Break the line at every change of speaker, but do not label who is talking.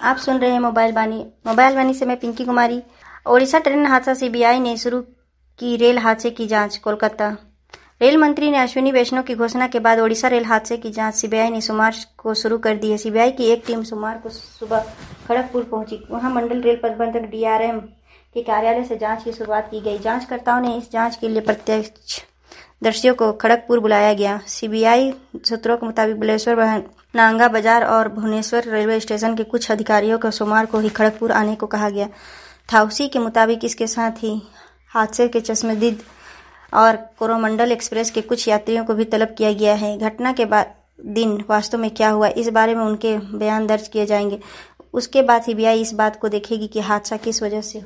आप सुन रहे हैं मोबाइल वाणी से मैं पिंकी कुमारी। ओडिशा ट्रेन हादसा, सीबीआई ने शुरू की रेल हादसे की जांच। कोलकाता। रेल मंत्री ने अश्विनी वैष्णव की घोषणा के बाद ओडिशा रेल हादसे की जांच सीबीआई ने सोमवार को शुरू कर दी है। सीबीआई की एक टीम सोमवार को सुबह खड़गपुर पहुंची। वहां मंडल रेल प्रबंधक डीआरएम के कार्यालय से जांच की शुरुआत की गई। जांचकर्ताओं ने इस जांच के लिए प्रत्यक्षदर्शियों को खड़गपुर बुलाया गया। सीबीआई सूत्रों के मुताबिक बलेश्वर, नांगा बाजार और भुवनेश्वर रेलवे स्टेशन के कुछ अधिकारियों को सोमवार को ही खड़गपुर आने को कहा गया था। उसी के मुताबिक इसके साथ ही हादसे के चश्मदीद और कोरोमंडल एक्सप्रेस के कुछ यात्रियों को भी तलब किया गया है। घटना के बाद दिन वास्तव में क्या हुआ, इस बारे में उनके बयान दर्ज किए जाएंगे। उसके बाद सीबीआई इस बात को देखेगी कि हादसा किस वजह से